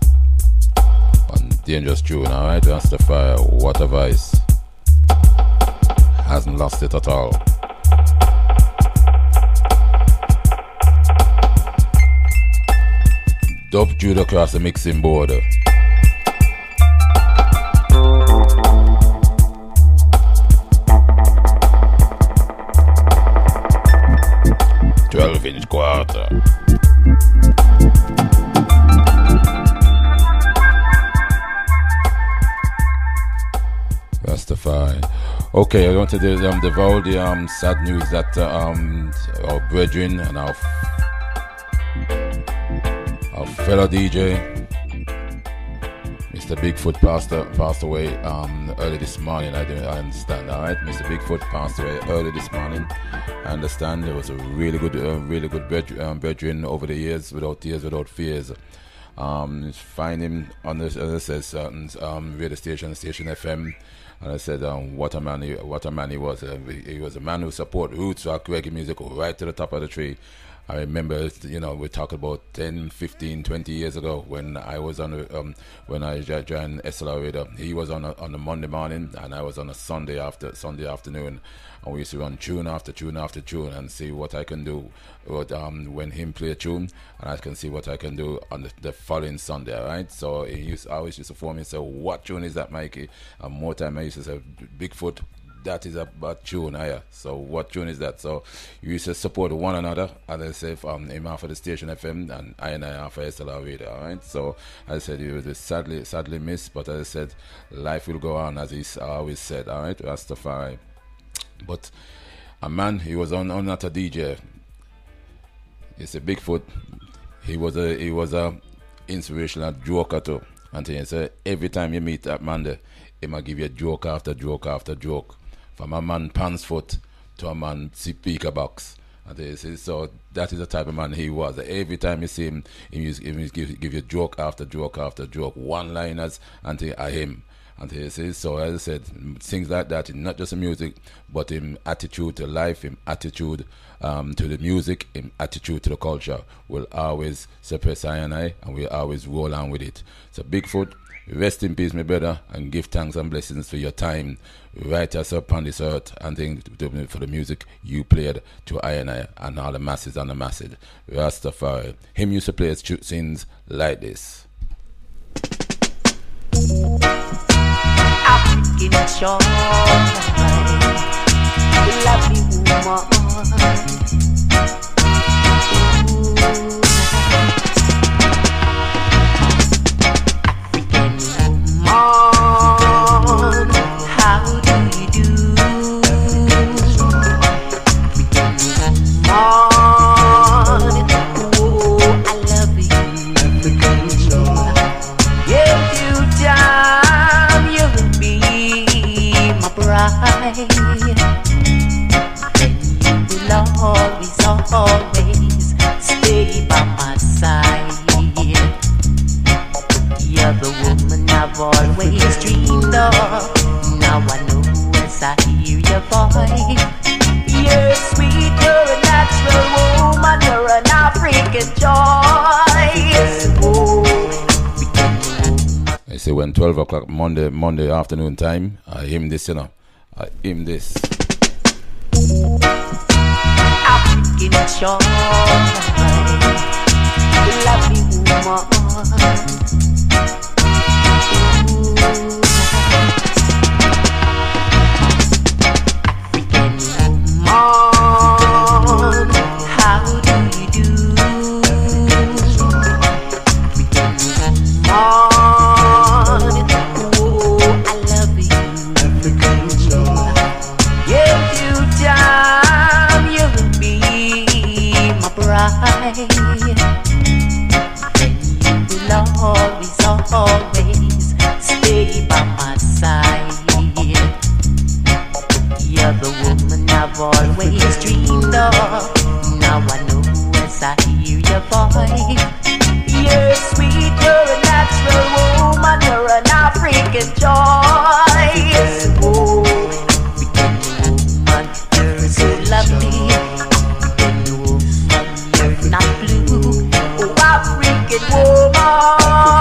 tune, alright? Rastafari, what a voice. Hasn't lost it at all. Dub Jude across the mixing board. 12-inch quarter. Rastafari. Okay, I want to divulge the sad news that our brethren and our fellow DJ, Mr. Bigfoot passed away early this morning. I understand. All right, Mr. Bigfoot passed away early this morning. I understand there was a really good brethren over the years, without tears, without fears. Find him on the, as I said, certain radio station FM. And I said, what a man he was. He was a man who supported roots rock reggae music right to the top of the tree. I remember, we talked about 10, 15, 20 years ago when I was on when I joined SLR Radio. He was on a Monday morning and I was on a Sunday afternoon, and we used to run tune after tune after tune and see what I can do when him play a tune, and I can see what I can do on the following Sunday. Right? So I always used to phone me and say, "What tune is that, Mikey?" And more time I used to say, "Bigfoot, that is a tune, so what tune is that?" So you used to support one another, and I say him off of the station FM and I off of SLR Radio, alright? So I said he was sadly missed, but as I said, life will go on, as he always said, alright, Rastafari. But a man, he was not a DJ. It's a Bigfoot. He was a inspirational joker too. And he said every time you meet that man there, he might give you joke after joke after joke. From a man Pansfoot to a man speaker box. And so that is the type of man he was. Every time you see him, he give you joke after joke after joke, one-liners until him. And so as I said, things like that, not just in music, but in attitude to life, in attitude to the music, in attitude to the culture, will always suppress I, and we'll always roll on with it. So Bigfoot, Rest in peace, my brother, and give thanks and blessings for your time right us up on this earth, and thank you for the music you played to I and all the masses and the masses. Rastafari. Him used to play his scenes like this. African joy, lovely woman. Always stay by my side. You're the woman I've always dreamed of. Now I know as I hear your voice. You're sweet, you're a natural woman, you're an African joy. I say when 12 o'clock Monday afternoon time, I him this, I him this. African joy, lovely woman. Always stay by my side. You're the woman I've always dreamed of. Now I know as I hear your voice. You're sweet, you're a natural woman, you're an African joy. Oh, woman, you're so lovely. Woman, you're not blue. Oh, African woman.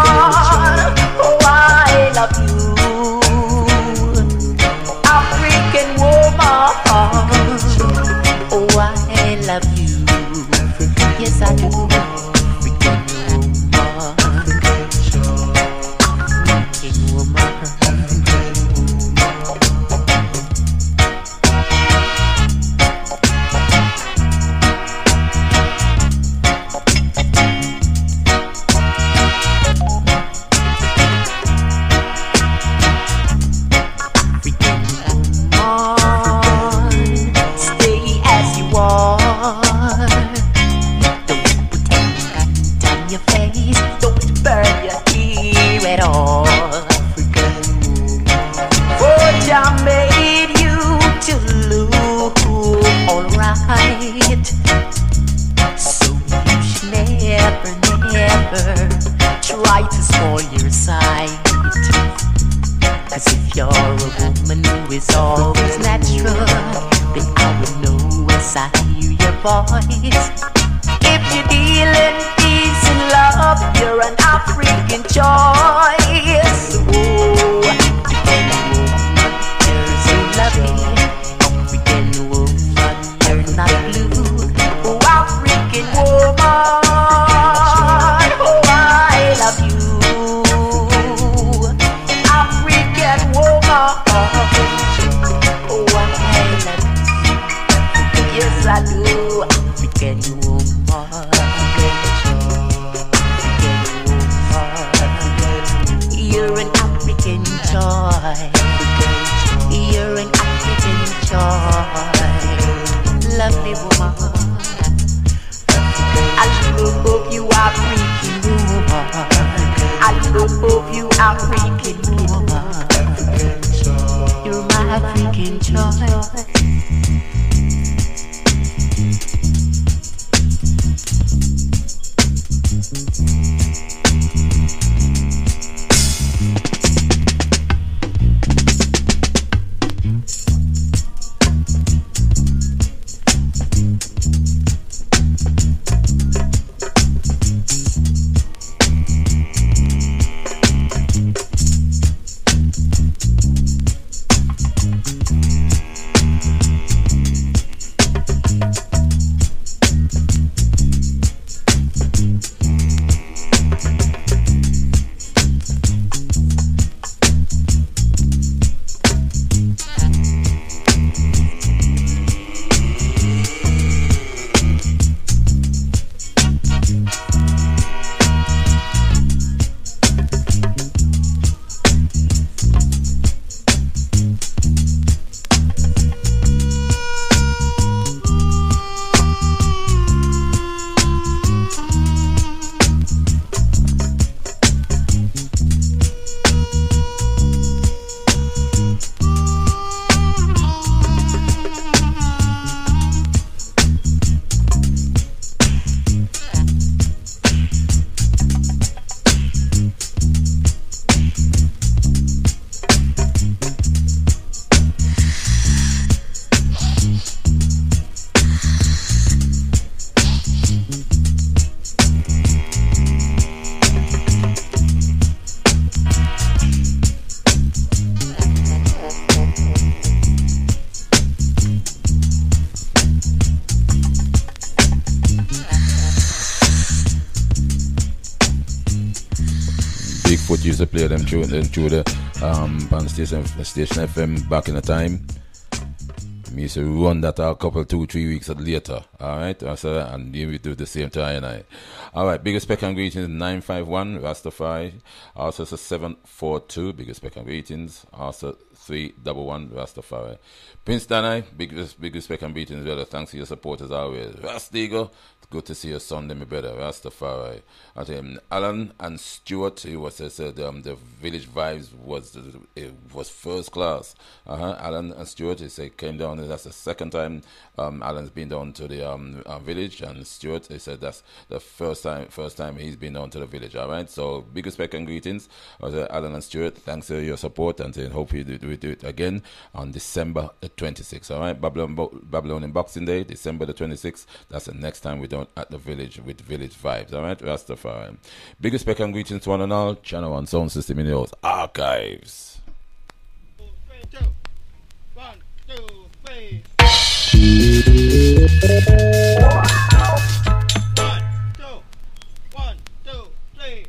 Yes, I do. Bigfoot used to play them through the on station FM back in the time. We used to run that a couple 2-3 weeks later. Alright, and we do the same to I. Alright, biggest spec and greetings 951 Rastafari. Also 742, biggest spec and greetings. Also 311 Rastafari. Prince Danai, biggest spec and greetings, brother. Thanks for your support as always. Rastigo, good to see your Sunday, my brother. Rastafari. Alan and Stuart, he was said the village vibes was first class. Alan and Stuart, he said came down. That's the second time Alan's been down to the village, and Stuart, he said that's the first time he's been down to the village. All right, so big respect and greetings, Alan and Stuart. Thanks for your support, and hope we do it again on December the 26th. All right, Babylon Boxing Day, December the 26th. That's the next time we're down at the village with village vibes. All right, Rastafari. Big respect and greetings to one and all. Channel 1 Sound System in the house. Archives. 2, 3, 2. 1, 2, 3. 1, 2, 3.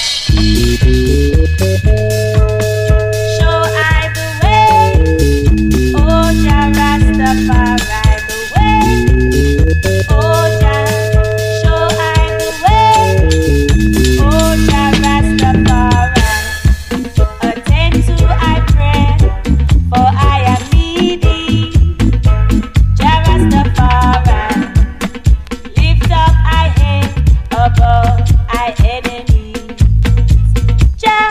Show I the way, oh Jah Rastafari the way, oh Jah. Show I the way, oh Jah Rastafari. Attend to I pray, for I am needy. Jah Rastafari, lift up I head above I enemies. Jah,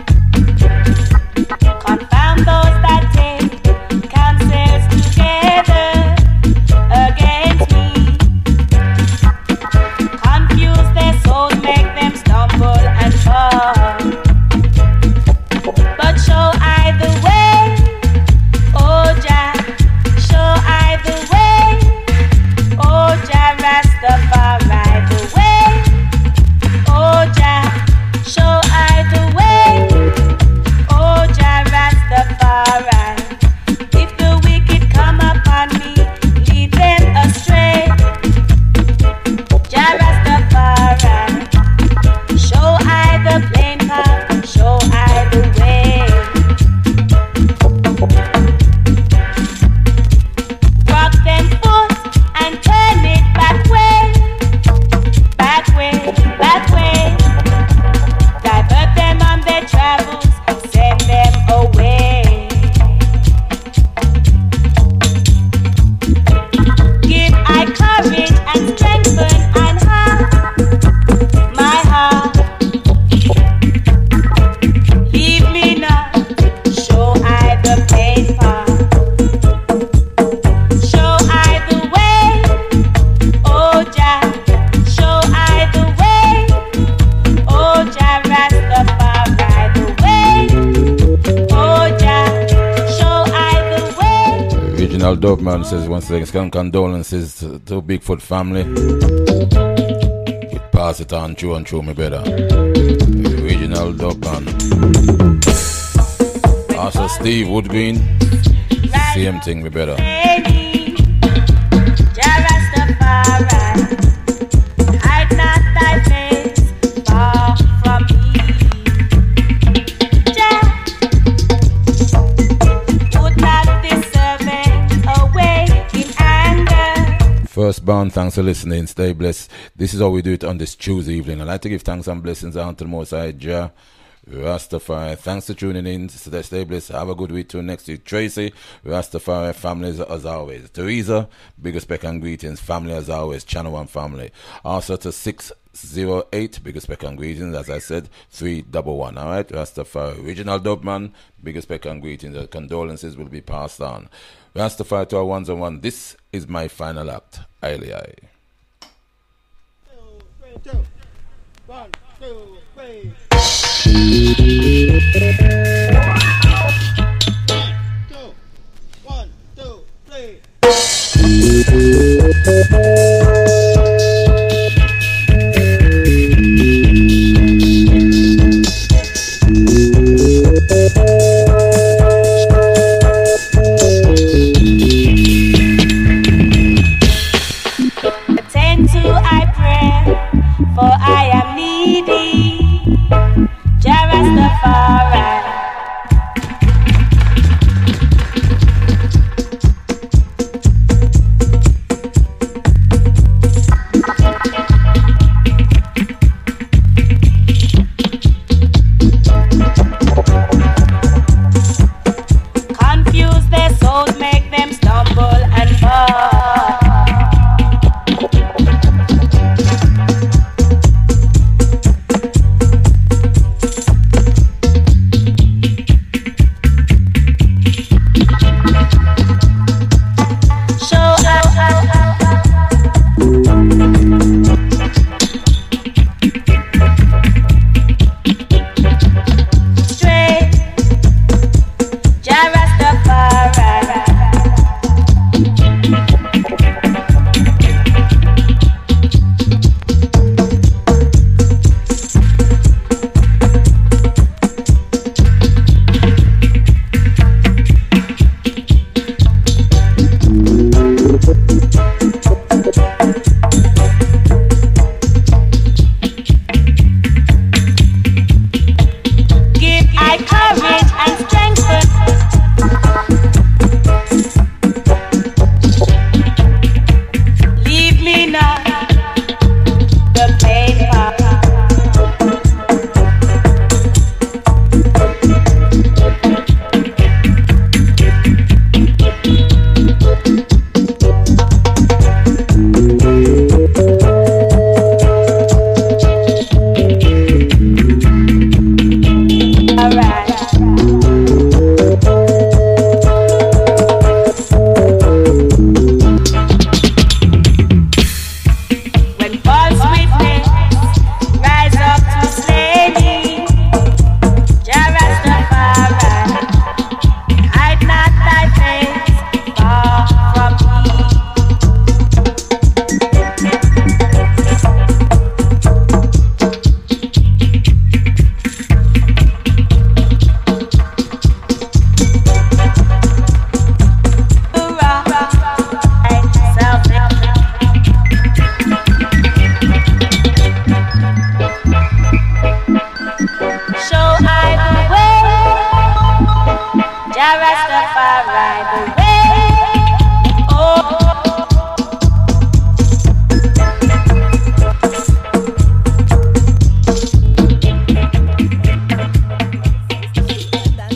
confound those that take counsels together against me. Confuse their souls, make them stumble and fall. But show I the way, oh Jah. Show I the way, oh Jah Rastafari the way, oh Jah. Show I the way, oh Jah Rastafari. If the wicked come upon me, lead them astray. Jah Rastafari, show I the plain path, show I the way. Rock them foot and turn it back way, back way, back way. Divert them on their travels, send them away. Give I courage and strengthen and heart, my heart. Leave me not, show I the plain path. Show I the way, oh Jah. Show I the way, oh Jah Rastafari the way, oh Jah. Show I the way. Original Dope Man says once again, condolences to Bigfoot family. We pass it on through and through, my brother. Original Dope Man. Also Steve Woodgreen, same thing, my brother. Jah Rastafari, hide not thy face far from me. Jah, put not this servant away in anger. Firstborn, thanks for listening. Stay blessed. This is how we do it on this Tuesday evening. I'd like to give thanks and blessings unto the Most High Jah Rastafari. Thanks for tuning in. Stay blessed. Have a good week too next week. Tracy, Rastafari families as always. Teresa, big respect and greetings. Family as always. Channel 1 family. Also to 608, big respect and greetings. As I said, 311. Alright, Rastafari. Original Dope Man, big respect and greetings. The condolences will be passed on. Rastafari to our ones on one. This is my final act. Aye. 2, 3, 2. 1, 2, 3. 1, 2, 3. Attend to I pray, for I am needy. Jah Bye.